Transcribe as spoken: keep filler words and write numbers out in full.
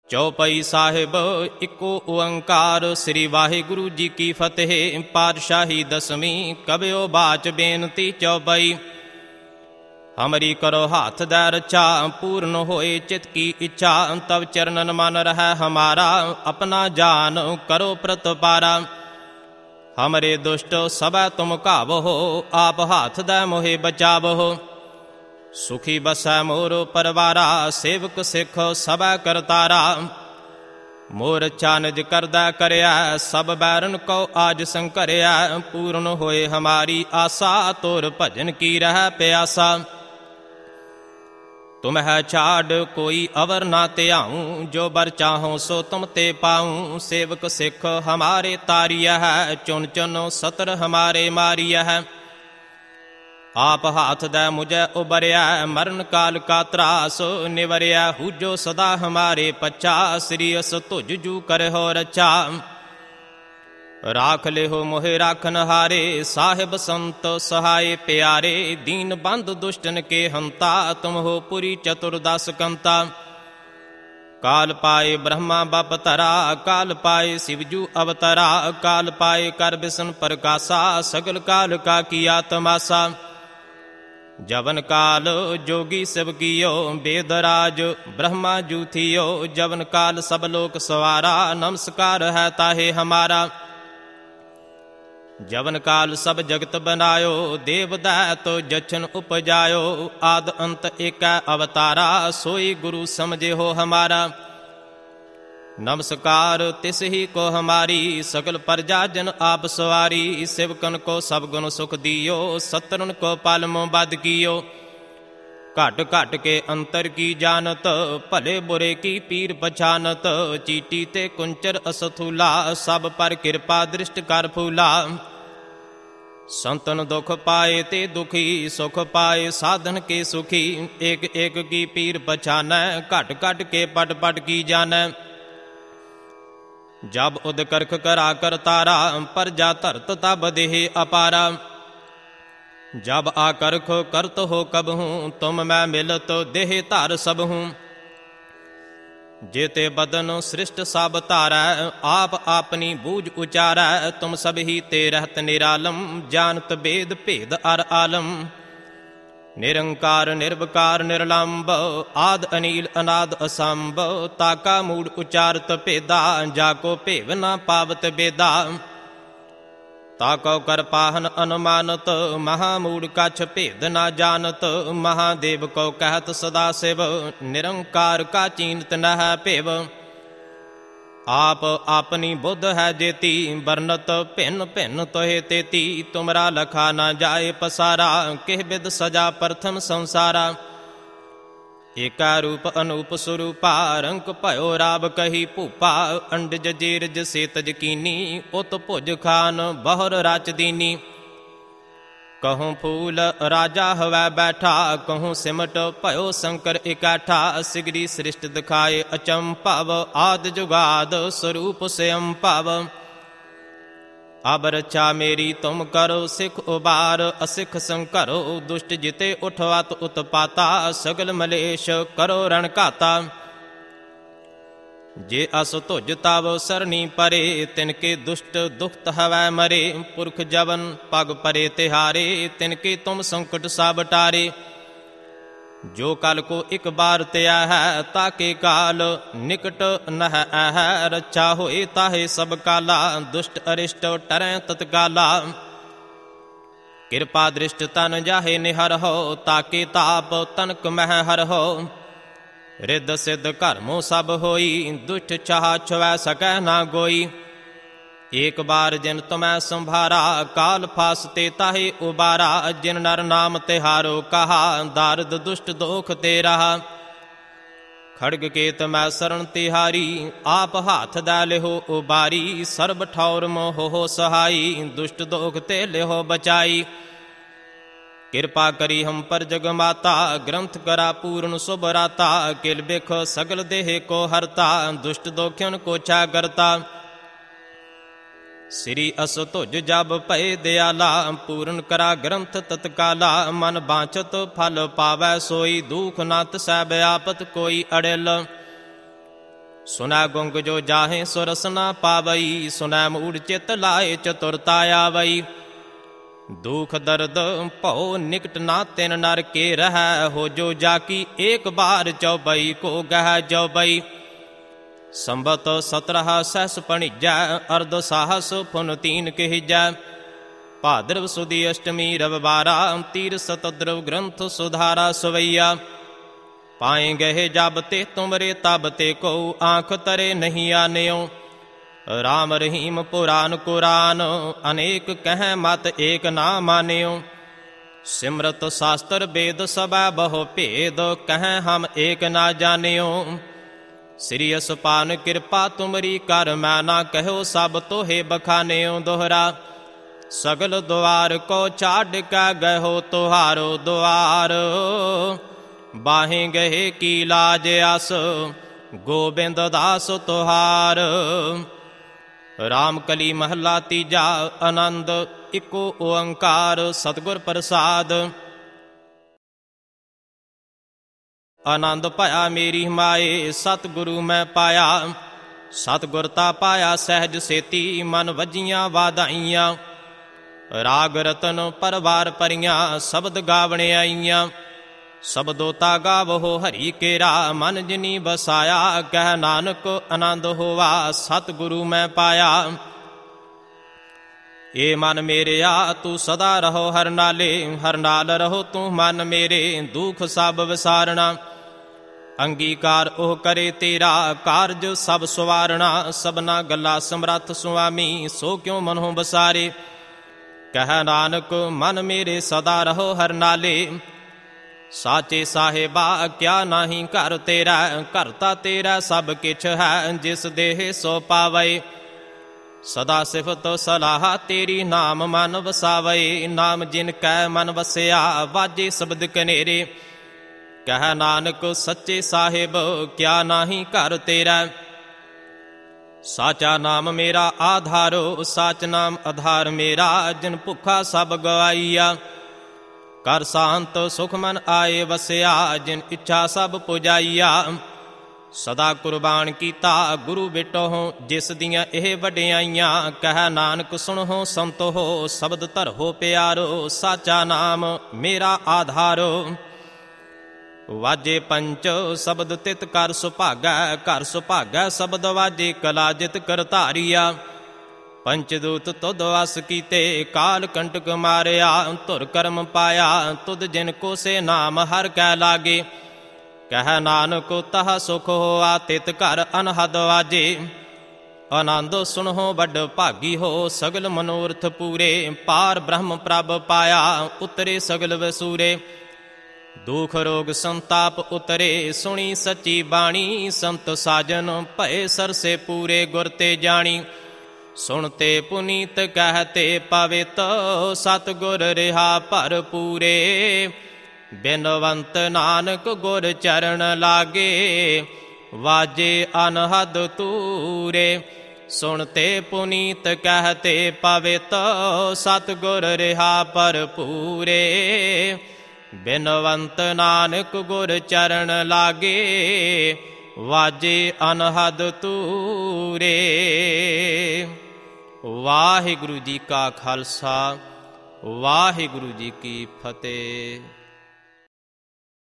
ਚੌਪਈ ਸਾਹਿਬ ਇੱਕੋ ਓੰਕਾਰ। ਸ੍ਰੀ ਵਾਹਿਗੁਰੂ ਜੀ ਕੀ ਫਤਿਹ। ਪਾਤਸ਼ਾਹੀ ਦਸਵੀਂ ਕਬਿਓ ਬਾਚ ਬੇਨਤੀ ਚੌਪਈ। ਹਮਰੀ ਕਰੋ ਹਾਥ ਦੈ ਰੱਛਾ, ਪੂਰਨ ਹੋਏ ਚਿਤ ਕੀ ਇੱਛਾ। ਤਬ ਚਰਨਨ ਮਨ ਰਹਿ ਹਮਾਰਾ, ਆਪਣਾ ਜਾਨ ਕਰੋ ਪ੍ਰਤਪਾਰਾ। ਹਮਰੇ ਦੁਸ਼ਟ ਸਭੈ ਤੁਮ ਘਾਵਹੁ, ਆਪ ਹਾਥ ਦੈ ਮੋਹਿ ਬਚਾਵਹੁ। ਸੁਖੀ ਬਸੈ ਮੋਰ ਪਰਵਾਰਾ, ਸੇਵਕ ਸਿੱਖ ਸਭੈ ਕਰਤਾਰਾ। ਮੋਰ ਚਾਨਜ ਕਰਦਾ ਕਰਿਆ, ਸਭ ਬੈਰਨ ਕੋ ਆਜ ਸੰਕਰਿਆ। ਪੂਰਨ ਹੋਏ ਹਮਾਰੀ ਆਸਾ, ਤੋਰ ਭਜਨ ਕੀ ਰਹਿ ਪਿਆਸਾ। ਤੁਮ ਹੈ ਛਾੜ ਕੋਈ ਅਵਰ ਨਾ ਧਿਆਊਂ, ਜੋ ਬਰ ਚਾਹੋ ਸੋ ਤੁਮ ਤੇ ਪਾਊਂ। ਸੇਵਕ ਸਿੱਖ ਹਮਾਰੇ ਤਾਰੀਆ ਹੈ, ਚੁਨ ਚੁਨ ਸਤਰ ਹਮਾਰੇ ਮਾਰੀਆ ਹੈ। ਆਪ ਹਾਥ ਦੈ ਮੁਝੈ ਉਬਰਿਆ, ਮਰਨ ਕਾਲ ਕਾ ਤਰਾਸ ਨਿਵਰਿਆ। ਹੂਜੋ ਸਦਾ ਹਮਾਰੇ ਪੱਛਾ, ਸ੍ਰੀ ਅਸ ਤੁਜ ਜੂ ਕਰਹੁ ਰੱਛਾ। ਰਾਖ ਲਿਹੋ ਮੋਹਿ ਰਾਖਨ ਹਾਰੇ, ਸਾਹਿਬ ਸੰਤ ਸਹਾਏ ਪਿਆਰੇ। ਦੀਨ ਬੰਧ ਦੁਸ਼ਟਨ ਕੇ ਹੰਤਾ, ਤੁਮ ਹੋ ਪੁਰੀ ਚਤੁਰਦਸ ਕੰਤਾ। ਕਾਲ ਪਾਏ ਬ੍ਰਹਮਾ ਬਪ ਧਰਾ, ਕਾਲ ਪਾਏ ਸਿਵਜੂ ਅਵਤਰਾ। ਕਾਲ ਪਾਏ ਕਰ ਬਿਸ਼ਨ ਪ੍ਰਕਾਸ਼ਾ, ਸਗਲ ਕਾਲ ਕਾ ਕੀਆ ਤਮਾਸਾ। ਜਵਨ ਕਾਲ ਜੋਗੀ ਸਿਵ ਕੀਓ, ਬੇਦਰਾਜ ਬ੍ਰਹਮਾ ਜੂ ਥੀਓ। ਜਵਨ ਕਾਲ ਸਭ ਲੋਕ ਸਵਾਰਾ, ਨਮਸਕਾਰ ਹੈ ਤਾਹੇ ਹਮਾਰਾ। ਜਵਨ ਕਾਲ ਸਭ ਜਗਤ ਬਨਾਇਓ, ਦੇਵ ਦੈਤ ਜਛਨ ਉਪਜਾਇਓ। ਆਦ ਅੰਤ ਏਕੈ ਅਵਤਾਰਾ, ਸੋਈ ਗੁਰੂ ਸਮਝੇ ਹੋ ਹਮਾਰਾ। ਨਮਸਕਾਰ ਤਿਸ ਹੀ ਕੋ ਹਮਾਰੀ, ਸਗਲ ਪ੍ਰਜਾ ਜਨ ਆਪ ਸਵਾਰੀ। ਸਿਵਕਨ ਕੋ ਸਭ ਗੁਣ ਸੁਖ ਦਿਓ, ਸਤਰਨ ਕੋ ਪਾਲਮੋ ਬਦ ਕੀਓ। ਘਟ ਘਟ ਕੇ ਅੰਤਰ ਕੀ ਜਾਨਤ, ਭਲੇ ਬੁਰੇ ਕੀ ਪੀਰ ਪਛਾਨਤ। ਚੀਟੀ ਤੇ ਕੁੰਚਰ ਅਸਥੂਲਾ, ਸਭ ਪਰ ਕਿਰਪਾ ਦ੍ਰਿਸ਼ਟ ਕਰ ਫੂਲਾ। ਸੰਤਨ ਦੁਖ ਪਾਏ ਤੇ ਦੁਖੀ, ਸੁਖ ਪਾਏ ਸਾਧਨ ਕੇ ਸੁਖੀ। ਏਕ ਏਕ ਕੀ ਪੀਰ ਪਛਾਨੈ, ਘਟ ਘਟ ਕੇ ਪਟ ਪਟ ਕੀ ਜਾਨੈ। ਜਬ ਉਦ ਕਰਖ ਕਰਾ ਕਰਤਾਰਾ, ਪਰਜਾ ਧਰਤ ਤਬ ਦੇਹ ਅਪਾਰਾ। ਜਬ ਆ ਕਰਖ ਕਰਤ ਹੋ ਕਬਹੂੰ, ਤੁਮ ਮੈਂ ਮਿਲਤ ਦੇਹ ਧਰ ਸਬਹੂੰ। जेते बदन सृष्ट सब तारै, आप आपनी बूझ उचारै। तुम सब ही ते रहत निरालम, जानत बेद भेद अर आलम। निरंकार निर्विकार निर्लंब, आद अनील अनाद असंभ। ताका मूड उचारत भेदा, जाको भेव न पावत बेदा। ताको कर पाहन अनुमानत, महामूड कछ भेद न जानत। महादेव को कहत सदा शिव, निरंकार का चीनत न है भेव। आप अपनी बुद्ध है जेती, बरनत भिन्न भिन्न तोहे तेती। तुमरा लखा न जाए पसारा, किह बिद सजा प्रथम संसारा। एका रूप अनूप स्वरूपा, रंक भयो राब कही भूपा। अंडज जेरज सेतज कीनी, उत भुज खान बहुर राच दीनी। कहूँ फूल राजा हवै बैठा, कहूँ सिमट भयो शंकर इकट्ठा। सिगरी सृष्ट दिखाए अचंभव, आद जुगाद स्वरूप स्वयं भव। अब रक्षा मेरी तुम करो, सिख उबार असिख संकरो। दुष्ट जिते उठवत उत्पाता, सगल मलेश करो रण घाता। जे अस तुझ तव सरनी परे, तिनके दुष्ट दुखत हवै मरे। पुरख जवन पग परे तिहारे, तिनके तुम संकट सब टारे। जो कल को एक बार त्या है, ताके काल निकट नह है। रक्षा होए ताहे सब काला, दुष्ट अरिष्ट टरै तत्काला। कृपा दृष्ट तन जाहे निहर हो, ताके ताप तनक मह हर हो। रिद सिद्ध कर्मो सब होई, दुष्ट चाह छुवै सकै ना कोई। एक बार जिन तुम्हें संभारा, काल फासते ताहे उबारा। जिन नर नाम तिहारो कहा, दारद दुष्ट दोख ते रहा। खड़ग केत मैं शरण तिहारी, आप हाथ दै लिहो उबारी। सर्ब ठौर मोह हो सहाई, दुष्ट दोख ते लिहो बचाई। कृपा करी हम पर जग माता, ग्रंथ करा पूर्ण शुभ राता। किल बिख सगल देह को हरता, दुष्ट दोखियन को छा करता। श्री अस तुझ जब भय दयाला, पूर्ण करा ग्रंथ तत्काला। मन बांचत फल पावै सोई, दुख न तसै व्यापत कोई अड़िल। सुनै गुंग जो जाहे सुरस न पावई, सुनै मूढ़ चित लाए चतुरता आवई। दुख दर्द भौ निकट ना तिन नर के रह, हो जो जाकी एक बार चौबई को गह जौबई। संबत सत्रह सहस पणिजै, अर्ध साहस फुन तीन कहजै। भाद्रव सुदी अष्टमी रविवारा, तीर सतद्रव ग्रंथ सुधारा सवैया। पाए गहे जब ते तुमरे तब ते को, आँख तरे नहीं आन्यो। राम रहीम पुराण कुरान, अनेक कह मत एक ना मान्यो। सिमरत शास्त्र वेद सबा बहु भेद, कह हम एक ना जान्यो। श्री असपान कृपा तुमरी कर, मैं ना कहो सब तोहे बखान्यो। दोहरा सगल द्वार को छाड़ कै गहो, तुहारो द्वार बाहें गहे की लाज आस, गोबिंद दास तुहार। राम कली महला तीजा, आनंद इको ओंकार, सतगुर प्रसाद। आनंद पाया मेरी माए, सतगुरु मैं पाया। सतगुरता पाया सहज सेती, मन वजियां वादाइयां। राग रतन परवार परियां, शब्द गावणे आईयां। शब्दोता गावहो हरि केरा, मन जिनी बसाया। कह नानक आनंद होवा, सतगुरु मैं पाया। ए मन मेरे आ तू सदा रहो हर नाले, हर नाल रहो तू मन मेरे। दुख सब विसारना, अंगीकार ओह करे तेरा। कारज सब सवारना, सबना गला समरथ सुआमी। सो क्यों मनों बसारे, कह नानक मन मेरे सदा रहो हर नाले। साचे साहेबा क्या नाही घर तेरा, घरता तेरा सब किछ है। जिस देह सो पावै, सदा सिफत सलाह तेरी। नाम मन वसावै, नाम जिन कै मन वसया। वाजे शब्द कनेरे, कह नानक सच्चे साहिब क्या नाही घर तेरा। साचा नाम मेरा आधारो, साच नाम आधार मेरा। जिन भुखा सब गवाईया, कर शांत सुख मन आए वसया। जिन इच्छा सब पुजाइया, सदा कुर्बान कीता गुरु बेटो हो। जिस दियां एह वडियाइयां, कह नानक सुनो संत हो। शब्द धरो प्यारो, साचा नाम मेरा आधारो। वाजे पंच शब्द तित कर सुभागै, कर सुभागै शब्द वाजे। कला जित कर धारिया, पंचदूत तुद वस कीते। काल कंटक मारिया, धुर कर्म पाया। तुद जिन को से नाम हर कै लागे, कह नानक तह सुख होआ। तित घर अनहद वाजे, आनंद सुनहो बड भागी हो। सगल मनोरथ पूरे, पार ब्रह्म प्रभ पाया। उतरे सगल वसूरे, दुख रोग संताप उतरे। सुनी सच्ची बाणी, संत साजन भय सरसे पूरे। गुर ते जानी, सुनते पुनीत कहते पवित। सतगुर रिहा भरपूरे, बिनवंत नानक गुर चरण लागे। वाजे अनहद तूरे, सुनते पुनीत कहते पवित। सतगुर रिहा भरपूरे, बिनवंत नानक गुर चरण लागे। वाजे अनहद तूरे। वाहिगुरु जी का खालसा, वाहिगुरु जी की फतेह।